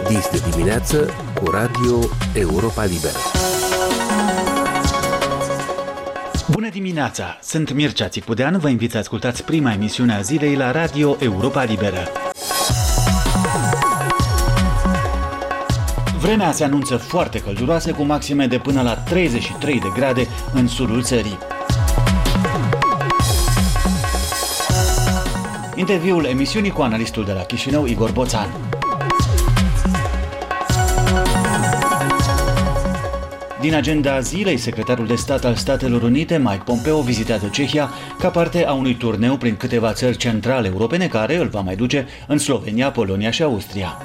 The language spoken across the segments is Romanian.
Dis de dimineață cu Radio Europa Liberă. Bună dimineața! Sunt Mircea Țicudean, vă invit să ascultați prima emisiune a zilei la Radio Europa Liberă. Vremea se anunță foarte călduroasă, cu maxime de până la 33 de grade în sudul țării. Interviul emisiunii cu analistul de la Chișinău, Igor Boțan. Din agenda zilei, secretarul de stat al Statelor Unite, Mike Pompeo, vizitează Cehia ca parte a unui turneu prin câteva țări centrale europene care îl va mai duce în Slovenia, Polonia și Austria.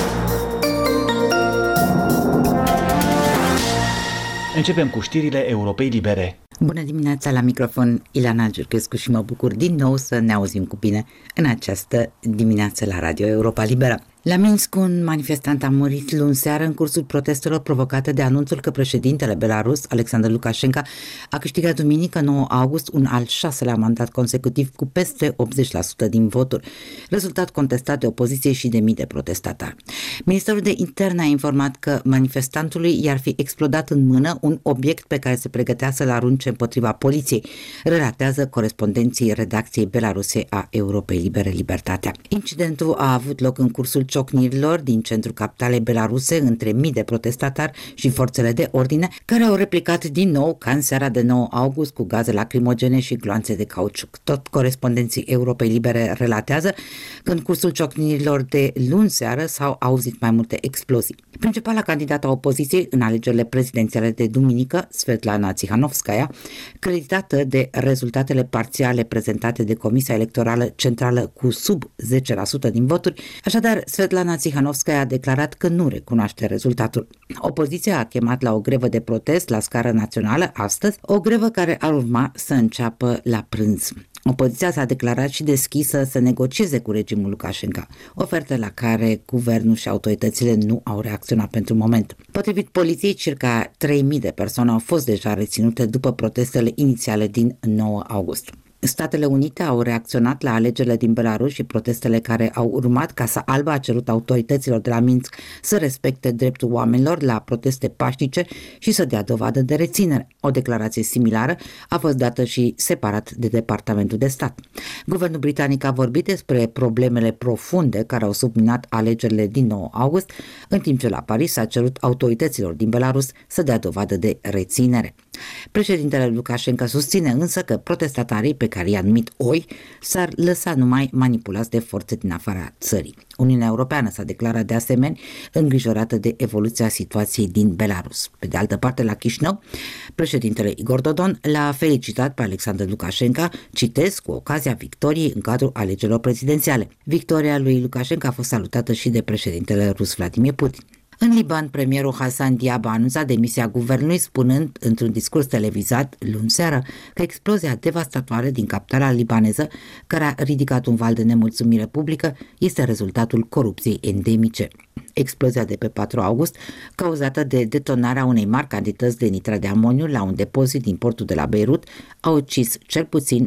Începem cu știrile Europei Libere. Bună dimineața, la microfon Ileana Giurchescu și mă bucur din nou să ne auzim cu bine în această dimineață la Radio Europa Liberă. La Minsk, un manifestant a murit luni seară în cursul protestelor provocate de anunțul că președintele Belarus, Alexander Lukashenko, a câștigat duminică 9 august un al 6-lea mandat consecutiv cu peste 80% din voturi, rezultat contestat de opoziție și de mii de protestatari. Ministerul de Interne a informat că manifestantului i-ar fi explodat în mână un obiect pe care se pregătea să-l arunce împotriva poliției, relatează corespondenții redacției belaruse a Europei Libere Libertatea. Incidentul a avut loc în cursul ciocnirilor din centrul capitalei belaruse între mii de protestatari și forțele de ordine, care au replicat din nou ca în seara de 9 august cu gaze lacrimogene și gloanțe de cauciuc. Tot corespondenții Europei Libere relatează că în cursul ciocnirilor de luni seară s-au auzit mai multe explozii. Principala candidată a opoziției în alegerile prezidențiale de duminică, Svetlana Tsikhanovskaya, creditată de rezultatele parțiale prezentate de Comisia Electorală Centrală cu sub 10% din voturi, așadar Svetlana Tsikhanovskaya a declarat că nu recunoaște rezultatul. Opoziția a chemat la o grevă de protest la scară națională astăzi, o grevă care ar urma să înceapă la prânz. Opoziția s-a declarat și deschisă să negocieze cu regimul Lukashenko, ofertă la care guvernul și autoritățile nu au reacționat pentru moment. Potrivit poliției, circa 3.000 de persoane au fost deja reținute după protestele inițiale din 9 august. Statele Unite au reacționat la alegerile din Belarus și protestele care au urmat. Casa Albă a cerut autorităților de la Minsk să respecte dreptul oamenilor la proteste pașnice și să dea dovadă de reținere. O declarație similară a fost dată și separat de Departamentul de Stat. Guvernul britanic a vorbit despre problemele profunde care au subminat alegerile din 9 august, în timp ce la Paris a cerut autorităților din Belarus să dea dovadă de reținere. Președintele Lukashenko susține însă că protestatarii pe care i-a numit oi s-ar lăsa numai manipulați de forțe din afara țării. Uniunea Europeană s-a declarat de asemenea îngrijorată de evoluția situației din Belarus. Pe de altă parte, la Chișinău, președintele Igor Dodon l-a felicitat pe Alexander Lukashenko, citez, cu ocazia victoriei în cadrul alegerilor prezidențiale. Victoria lui Lukashenko a fost salutată și de președintele rus Vladimir Putin. În Liban, premierul Hassan Diab a anunțat demisia guvernului, spunând într-un discurs televizat luni seară că explozia devastatoare din capitala libaneză, care a ridicat un val de nemulțumire publică, este rezultatul corupției endemice. Explozia de pe 4 august, cauzată de detonarea unei mari cantități de nitrat de amoniu la un depozit din portul de la Beirut, a ucis cel puțin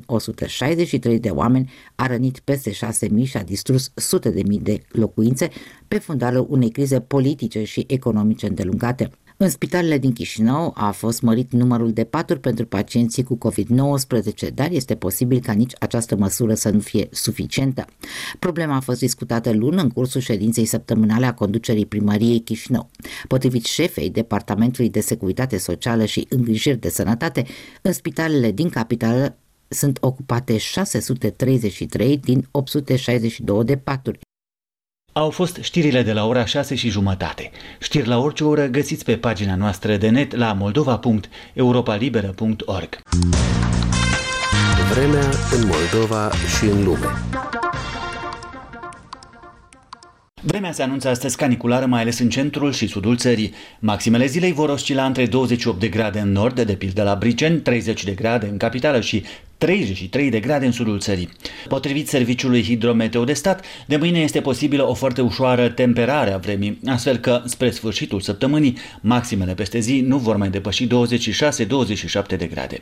163 de oameni, a rănit peste 6.000 și a distrus sute de mii de locuințe pe fundalul unei crize politice și economice îndelungate. În spitalele din Chișinău a fost mărit numărul de paturi pentru pacienții cu COVID-19, dar este posibil ca nici această măsură să nu fie suficientă. Problema a fost discutată luni în cursul ședinței săptămânale a conducerii primăriei Chișinău. Potrivit șefei Departamentului de Securitate Socială și Îngrijiri de Sănătate, în spitalele din capitală sunt ocupate 633 din 862 de paturi. Au fost știrile de la ora 6:30. Știri la orice oră găsiți pe pagina noastră de net la moldova.europalibera.org. Vremea în Moldova și în lume. Vremea se anunță astăzi caniculară, mai ales în centrul și sudul țării. Maximele zilei vor oscila între 28 de grade în nord, de pildă la Briceni, 30 de grade în capitală și 33 de grade în sudul țării. Potrivit Serviciului Hidrometeo de Stat, de mâine este posibilă o foarte ușoară temperare a vremii, astfel că, spre sfârșitul săptămânii, maximele peste zi nu vor mai depăși 26-27 de grade.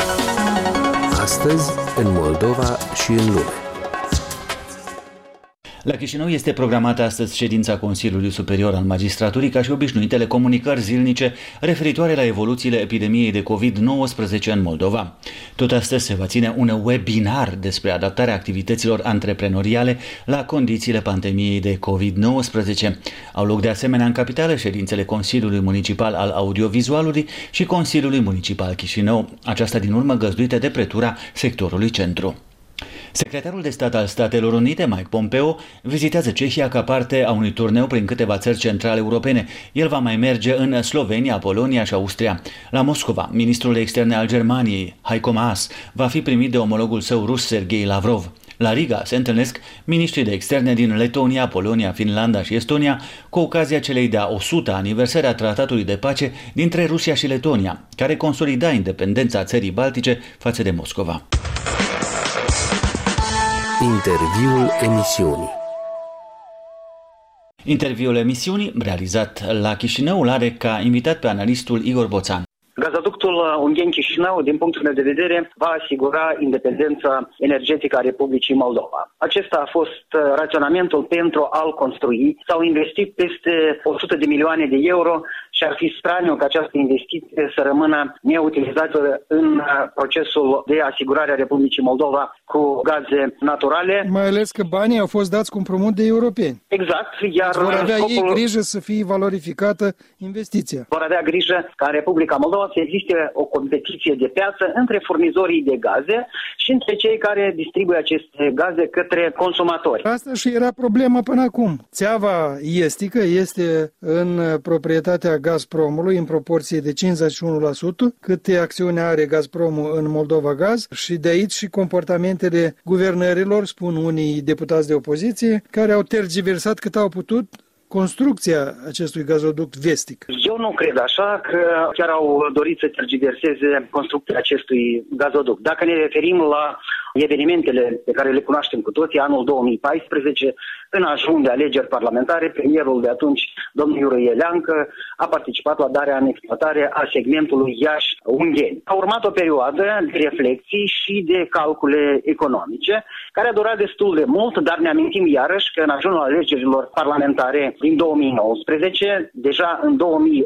Astăzi, în Moldova și în lume. La Chișinău este programată astăzi ședința Consiliului Superior al Magistraturii, ca și obișnuitele comunicări zilnice referitoare la evoluțiile epidemiei de COVID-19 în Moldova. Tot astăzi se va ține un webinar despre adaptarea activităților antreprenoriale la condițiile pandemiei de COVID-19. Au loc de asemenea în capitală ședințele Consiliului Municipal al Audiovizualului și Consiliului Municipal Chișinău, aceasta din urmă găzduită de pretura sectorului centru. Secretarul de stat al Statelor Unite, Mike Pompeo, vizitează Cehia ca parte a unui turneu prin câteva țări centrale europene. El va mai merge în Slovenia, Polonia și Austria. La Moscova, ministrul de externe al Germaniei, Heiko Maas, va fi primit de omologul său rus, Sergei Lavrov. La Riga se întâlnesc miniștrii de externe din Letonia, Polonia, Finlanda și Estonia cu ocazia celei de-a 100-a aniversări a Tratatului de Pace dintre Rusia și Letonia, care consolida independența țării baltice față de Moscova. Interviul emisiunii. Interviul emisiunii, realizat la Chișinău, îl are ca invitat pe analistul Igor Boțan. Gazoductul Ungheni-Chișinău, din punctul meu de vedere, va asigura independența energetică a Republicii Moldova. Acesta a fost raționamentul pentru a-l construi. S-au investit peste 100 de milioane de euro și ar fi straniu ca această investiție să rămână neutilizată în procesul de asigurare a Republicii Moldova cu gaze naturale. Mai ales că banii au fost dați cu împrumut de europeni. Exact, iar vor avea ei grijă să fie valorificată investiția. Vor avea grijă ca în Republica Moldova să existe o competiție de piață între furnizorii de gaze și între cei care distribuie aceste gaze către consumatori. Asta și era problema până acum. Țeava estică este în proprietatea Gazpromului în proporție de 51%, câte acțiuni are Gazpromul în Moldova Gaz, și de aici și comportamentele guvernărilor, spun unii deputați de opoziție, care au tergiversat cât au putut construcția acestui gazoduct vestic. Eu nu cred așa, că chiar au dorit să tergiverseze construcția acestui gazoduct. Dacă ne referim la evenimentele pe care le cunoaștem cu toții, anul 2014, în ajun de alegeri parlamentare, premierul de atunci, domnul Iurie Leancă, a participat la darea în exploatare a segmentului Iași-Ungheni. A urmat o perioadă de reflexii și de calcule economice, care a durat destul de mult, dar ne amintim iarăși că în ajunul alegerilor parlamentare din 2019, deja în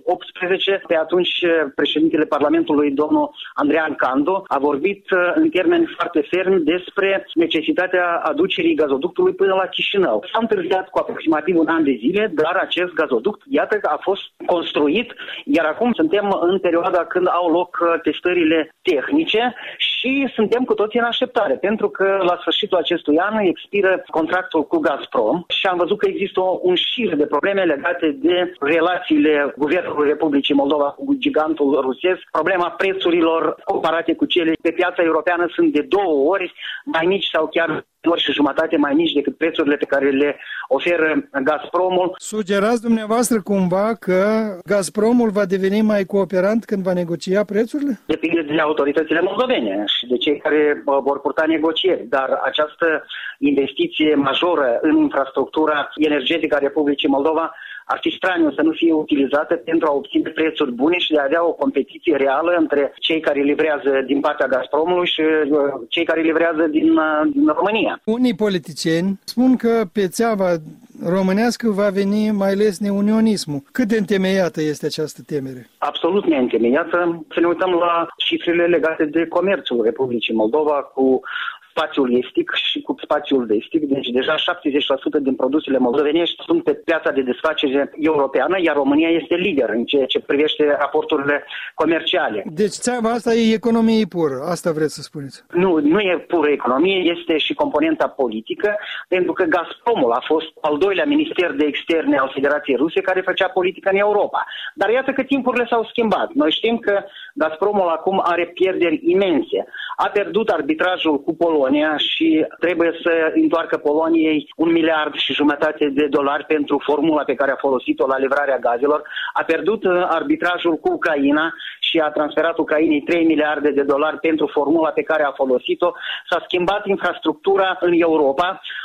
2018, pe atunci președintele Parlamentului, domnul Andrean Candu, a vorbit în termeni foarte fermi despre necesitatea aducerii gazoductului până la Chișinău. S-a întârziat cu aproximativ un an de zile, dar acest gazoduct, iată că a fost construit, iar acum suntem în perioada când au loc testările tehnice și suntem cu toții în așteptare, pentru că la sfârșitul acestui an expiră contractul cu Gazprom și am văzut că există un șir de probleme legate de relațiile Guvernului Republicii Moldova cu gigantul rusesc. Problema prețurilor comparate cu cele pe piața europeană sunt de 2 ori mai mici sau chiar 2 ori și jumătate mai mici decât prețurile pe care le oferă Gazpromul. Sugerați dumneavoastră cumva că Gazpromul va deveni mai cooperant când va negocia prețurile? Depinde de autoritățile moldovene și de cei care vor purta negocieri, dar această investiție majoră în infrastructura energetică a Republicii Moldova ar fi straniu să nu fie utilizată pentru a obține prețuri bune și de a avea o competiție reală între cei care livrează din partea Gazpromului și cei care livrează din România. Unii politicieni spun că pe țeava românească va veni mai ales neunionismul. Cât de întemeiată este această temere? Absolut neîntemeiată. Să ne uităm la cifrele legate de comerțul Republicii Moldova cu spațiul estic și cu spațiul vestic. Deci deja 70% din produsele moldovenești sunt pe piața de desfacere europeană, iar România este lider în ceea ce privește raporturile comerciale. Deci țeava asta e economie pură, asta vreți să spuneți? Nu e pură economie, este și componenta politică, pentru că Gazpromul a fost al doilea minister de externe al Federației Ruse care făcea politică în Europa. Dar iată că timpurile s-au schimbat. Noi știm că Gazpromul acum are pierderi imense. A pierdut arbitrajul cu Polonia și trebuie să întoarcă Poloniei $1,5 miliarde de dolari pentru formula pe care a folosit-o la livrarea gazelor. A pierdut arbitrajul cu Ucraina și a transferat Ucrainei $3 miliarde de dolari pentru formula pe care a folosit-o. S-a schimbat infrastructura în Europa.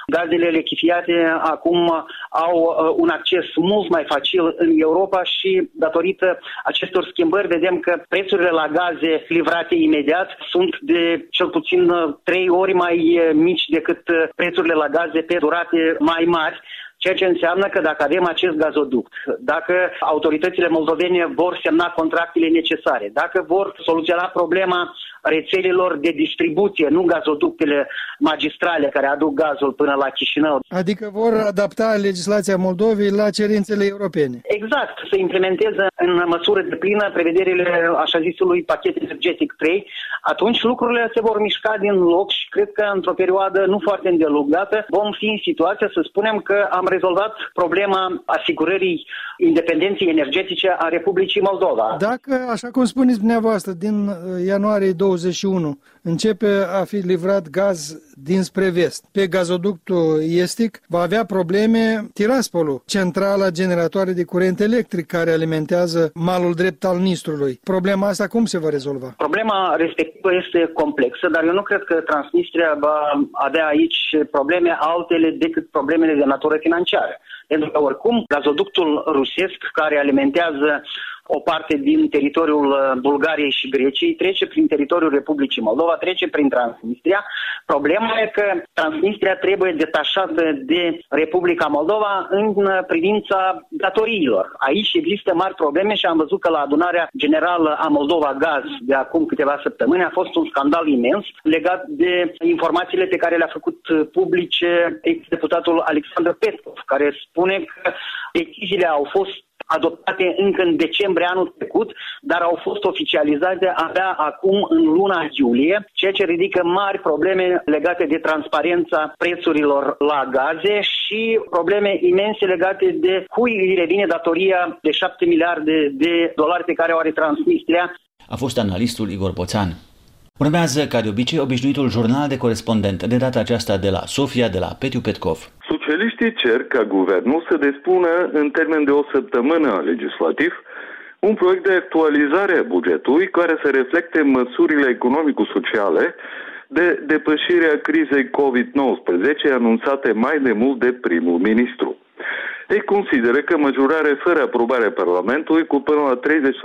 Gazele lichefiate acum au un acces mult mai facil în Europa și datorită acestor schimbări vedem că prețurile la gaze livrate imediat sunt de cel puțin 3 ori mai mici decât prețurile la gaze pe durate mai mari. Ceea ce înseamnă că dacă avem acest gazoduct, dacă autoritățile moldovene vor semna contractele necesare, dacă vor soluționa problema rețelelor de distribuție, nu gazoductele magistrale care aduc gazul până la Chișinău. Adică vor adapta legislația Moldovei la cerințele europene. Exact, să implementeze în măsură deplină prevederile așa zisului pachet energetic 3, atunci lucrurile se vor mișca din loc și cred că într-o perioadă nu foarte îndelungată vom fi în situația să spunem că am rezolvat problema asigurării independenței energetice a Republicii Moldova. Dacă, așa cum spuneți dumneavoastră, din ianuarie 21 începe a fi livrat gaz dinspre vest, pe gazoductul estic va avea probleme Tiraspolul, centrala generatoare de curent electric care alimentează malul drept al Nistrului. Problema asta cum se va rezolva? Problema respectivă este complexă, dar eu nu cred că Transnistria va avea aici probleme altele decât problemele de natură financiară. Pentru că oricum gazoductul rusesc care alimentează o parte din teritoriul Bulgariei și Greciei trece prin teritoriul Republicii Moldova, trece prin Transnistria. Problema e că Transnistria trebuie detașată de Republica Moldova în privința datoriilor. Aici există mari probleme și am văzut că la adunarea generală a Moldova Gaz de acum câteva săptămâni a fost un scandal imens legat de informațiile pe care le-a făcut publice ex-deputatul Alexandru Petkov, care spune că deciziile au fost adoptate încă în decembrie anul trecut, dar au fost oficializate abia acum în luna iulie, ceea ce ridică mari probleme legate de transparența prețurilor la gaze și probleme imense legate de cui îi revine datoria de 7 miliarde de dolari pe care o are Transnistria. A fost analistul Igor Boțan. Urmează, ca de obicei, obișnuitul jurnal de corespondent, de data aceasta de la Sofia, de la Petiu Petkov. Socialiștii cer ca guvernul să despună în termen de o săptămână legislativ un proiect de actualizare a bugetului care să reflecte măsurile economico-sociale de depășire a crizei COVID-19 anunțate mai de mult de primul ministru. Ei consideră că majorarea fără aprobarea Parlamentului cu până la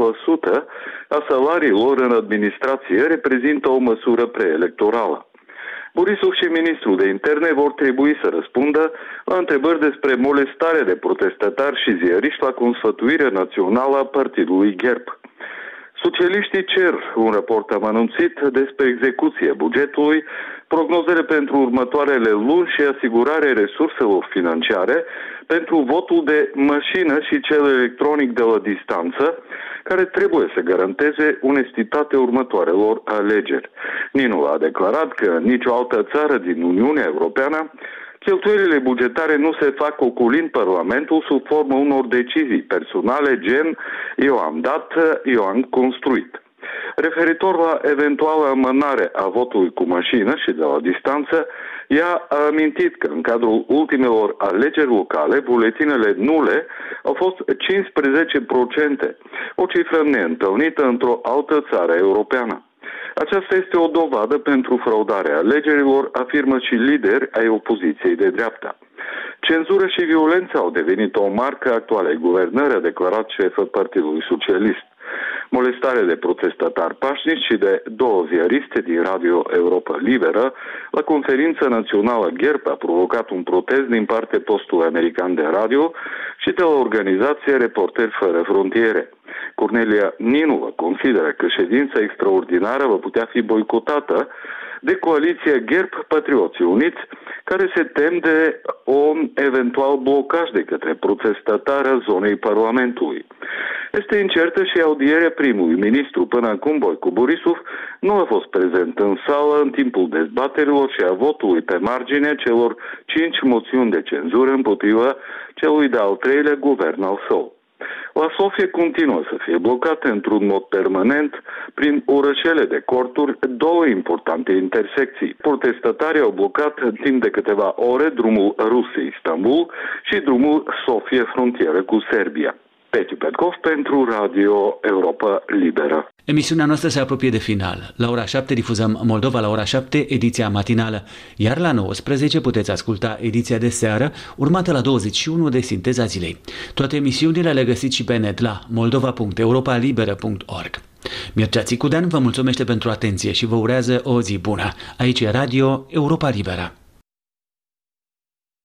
30% a salariilor în administrație reprezintă o măsură preelectorală. Borisov și ministrul de interne vor trebui să răspundă la întrebări despre molestare de protestatari și ziariști la consfătuirea națională a partidului GERB. Socialiștii cer un raport amănunțit despre execuția bugetului, prognozele pentru următoarele luni și asigurarea resurselor financiare pentru votul de mașină și cel electronic de la distanță, care trebuie să garanteze onestitatea următoarelor alegeri. Ninu a declarat că nicio altă țară din Uniunea Europeană cheltuielile bugetare nu se fac ocolind Parlamentul sub formă unor decizii personale gen eu am dat, eu am construit. Referitor la eventuală amânare a votului cu mașină și de la distanță, ea a amintit că în cadrul ultimelor alegeri locale, buletinele nule au fost 15%, o cifră neîntâlnită într-o altă țară europeană. Aceasta este o dovadă pentru fraudarea alegerilor, afirmă și lideri ai opoziției de dreapta. Cenzură și violență au devenit o marcă actualei guvernări, a declarat șeful Partidului Socialist. Molestare de protestatari pașnici și de 2 ziariste din Radio Europa Liberă la conferința națională GERB a provocat un protest din partea postului american de radio și de la organizația Reporteri Fără Frontiere. Cornelia Ninu consideră că ședința extraordinară va putea fi boicotată de coaliția GERB Patrioții Uniți, care se tem de un eventual blocaj de către protestatari a zonei Parlamentului. Este incertă și audierea primului ministru. Până acum, Boico Borisov nu a fost prezent în sală în timpul dezbaterilor și a votului pe marginea celor 5 moțiuni de cenzură împotriva celui de-al 3-lea guvern al său. La Sofia continuă să fie blocate într-un mod permanent prin orășele de corturi 2 importante intersecții. Protestatarii au blocat în timp de câteva ore drumul Rusiei-Istanbul și drumul Sofia frontieră cu Serbia. Peti Petkov pentru Radio Europa Liberă. Emisiunea noastră se apropie de final. La ora 7 difuzăm Moldova la ora 7, ediția matinală, iar la 19 puteți asculta ediția de seară, urmată la 21 de Sinteza zilei. Toate emisiunile le găsiți și pe net la moldova.europalibera.org. Mircea Țicudean vă mulțumește pentru atenție și vă urează o zi bună. Aici e Radio Europa Liberă.